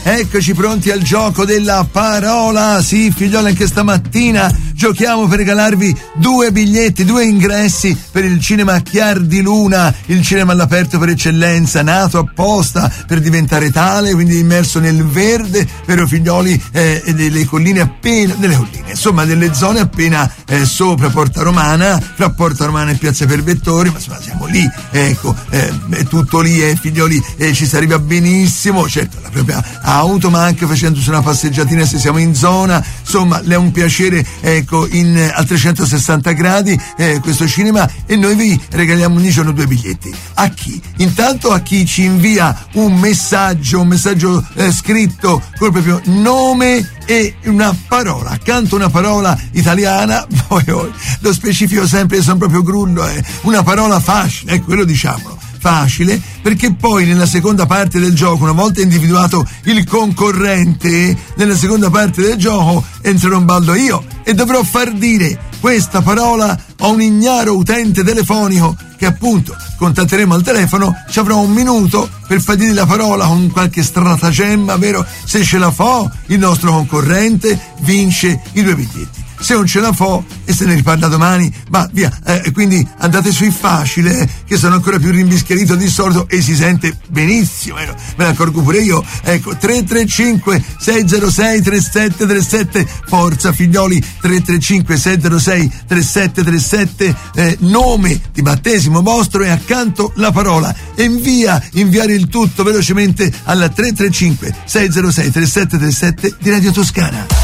eccoci pronti al gioco della parola. Sì, figlioli, anche stamattina giochiamo per regalarvi 2 biglietti, 2 ingressi per il cinema Chiar di Luna, il cinema all'aperto per eccellenza, nato apposta per diventare tale, quindi immerso nel verde, vero figlioli, delle colline appena, delle colline, insomma delle zone appena sopra Porta Romana, fra Porta Romana e Piazza Pervettori, ma insomma siamo lì, ecco, è tutto lì, figlioli, ci si arriva benissimo, certo la propria auto, ma anche facendosi una passeggiatina se siamo in zona, insomma è un piacere, ecco, a 360 gradi questo cinema, e noi vi regaliamo ogni giorno 2 biglietti. A chi? Intanto a chi ci invia un messaggio scritto col proprio nome e una parola, accanto una parola italiana, poi lo specifico sempre, sono proprio grullo, una parola facile, quello diciamolo, facile, perché poi nella seconda parte del gioco, una volta individuato il concorrente, nella seconda parte del gioco entrerò in ballo io e dovrò far dire questa parola a un ignaro utente telefonico che appunto contatteremo al telefono. Ci avrò 1 minuto per far dire la parola con qualche stratagemma, vero? Se ce la fa il nostro concorrente vince i 2 biglietti. Se non ce la fa e se ne riparla domani, va via. Quindi andate sui facile, che sono ancora più rimbischierito di solito e si sente benissimo, me ne accorgo pure io. Ecco, 335 606 3737, forza figlioli, 335 606 3737, nome di battesimo vostro e accanto la parola, e inviare il tutto velocemente alla 335 606 3737 di Radio Toscana.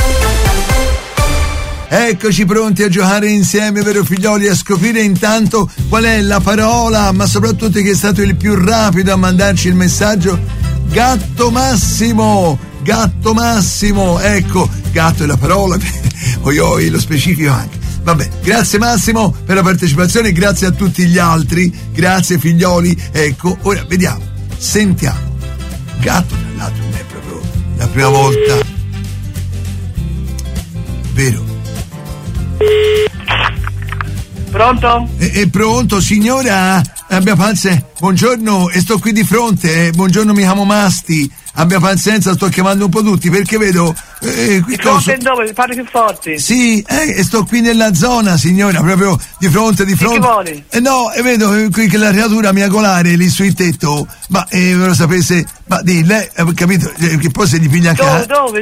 Eccoci pronti a giocare insieme, vero figlioli, a scoprire intanto qual è la parola, ma soprattutto chi è stato il più rapido a mandarci il messaggio. Gatto Massimo, ecco, gatto è la parola, oi, lo specifico anche. Vabbè, grazie Massimo per la partecipazione, grazie a tutti gli altri, grazie figlioli. Ecco, ora vediamo, sentiamo. Gatto, tra l'altro, non è proprio la prima volta, vero? Pronto? Pronto, signora? Abbia pazienza. Buongiorno, sto qui di fronte. Buongiorno, mi chiamo Masti. Abbia pazienza, sto chiamando un po' tutti perché vedo. Di fronte dove? Parli più forte. Sì, sto qui nella zona, signora, proprio di fronte. Che vuole? No, vedo qui che la creatura miagolare lì sul tetto. Ma ve lo sapesse. Ma di lei, capito? Che poi se gli piglia a casa. Dove?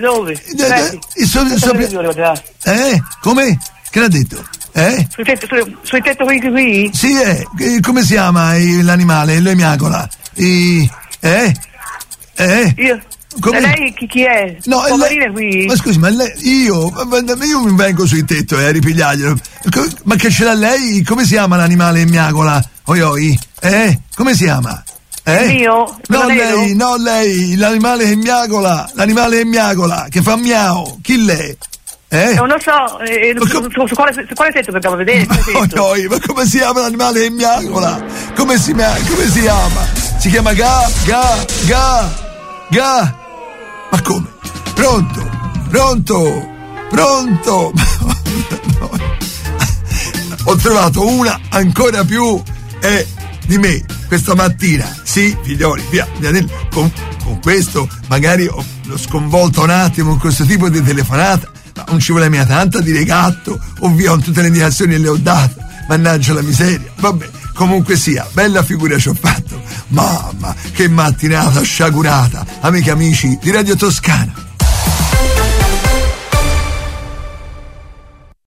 Come? Che l'ha detto? Sul tetto qui? Sì, come si chiama l'animale? Lo miagola? Io? Come? Lei chi è? No, lei qui? Ma scusi, ma io mi vengo sul tetto a ripigliarglielo. Ma che ce l'ha lei? Come si chiama l'animale miagola? Oi? Come si chiama? Io? No, lei, l'animale che miagola, che fa miau. Chi lei? Non lo so, su quale tetto dobbiamo vedere? Ma come si chiama l'animale che miagola? Come si chiama? Si chiama Ga. Ma come? Pronto? Ho trovato una ancora più di me questa mattina. Sì, figlioli, via. Con questo magari l'ho sconvolto un attimo con questo tipo di telefonata. Ma non ci vuole mia tanta a dire gatto, ovvio, tutte le indicazioni le ho date, mannaggia la miseria. Vabbè, comunque sia, bella figura ci ho fatto. Mamma, che mattinata sciagurata, amiche e amici di Radio Toscana.